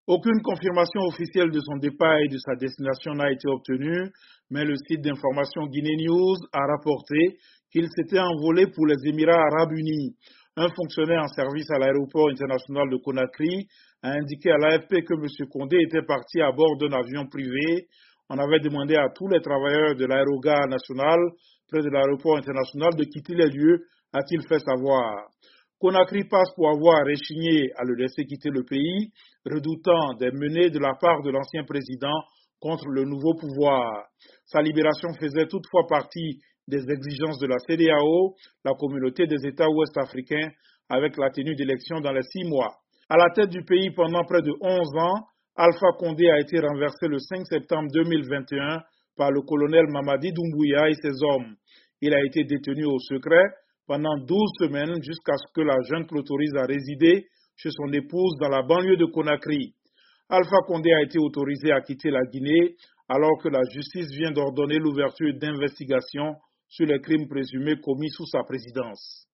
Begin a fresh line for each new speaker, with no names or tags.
Aucune confirmation officielle de son départ et de sa destination n'a été obtenue, mais le site d'information Guinée News a rapporté qu'il s'était envolé pour les Émirats arabes unis. Un fonctionnaire en service à l'aéroport international de Conakry a indiqué à l'AFP que M. Condé était parti à bord d'un avion privé. On avait demandé à tous les travailleurs de l'aérogare national près de l'aéroport international de quitter les lieux, a-t-il fait savoir. Conakry passe pour avoir réchigné à le laisser quitter le pays, redoutant des menées de la part de l'ancien président contre le nouveau pouvoir. Sa libération faisait toutefois partie des exigences de la CEDEAO, la communauté des États ouest-africains, avec la tenue d'élections dans les 6 mois. À la tête du pays pendant près de 11 ans, Alpha Condé a été renversé le 5 septembre 2021 par le colonel Mamadi Doumbouya et ses hommes. Il a été détenu au secret pendant 12 semaines jusqu'à ce que la junte l'autorise à résider chez son épouse dans la banlieue de Conakry. Alpha Condé a été autorisé à quitter la Guinée alors que la justice vient d'ordonner l'ouverture d'investigations sur les crimes présumés commis sous sa présidence.